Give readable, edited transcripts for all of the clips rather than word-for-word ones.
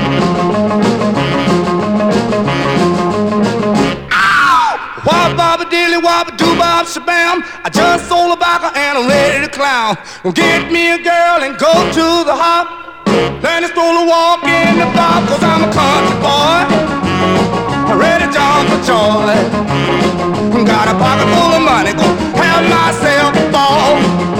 Wop, bop, dilly, wop, doo, bop, shabam. I just sold a vodka and I'm ready to clown. Get me a girl and go to the hop. Learn to stroll a walk in the park, cause I'm a country boy. I'm ready to jump for joy. Got a pocket full of money, go have myself a ball.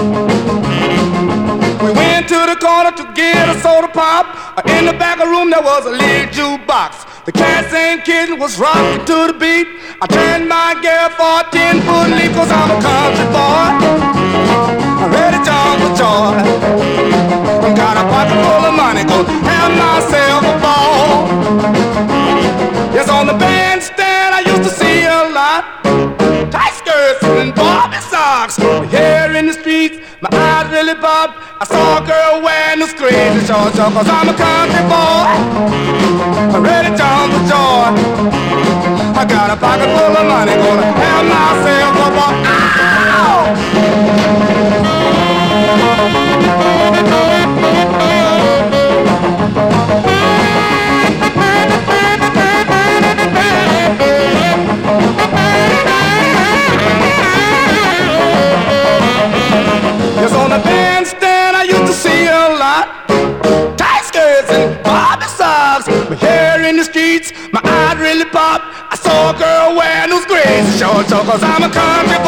We went to the corner to get a soda pop. In the back of the room there was a little jukebox. The cats and kittens was rocking to the beat. I turned my gear for a 10-foot leap, cause I'm a country boy. I'm ready to jump for joy. Got a pocket full of money, go have myself a ball. Yes, on the bandstand I used to see a lot. Tight skirts and Barbie socks. Here in the streets, my eyes really popped. I saw a girl wearing those crazy short shorts, cause I'm a country boy. I'm ready to jump for joy. I got a pocket full of money, gonna have myself a ball. Yes, on the bandstand I used to see a lot. Tight skirts and Barbie socks. But here in the streets, my eyes really popped. I saw a girl wearing those crazy short shorts, cause I'm a country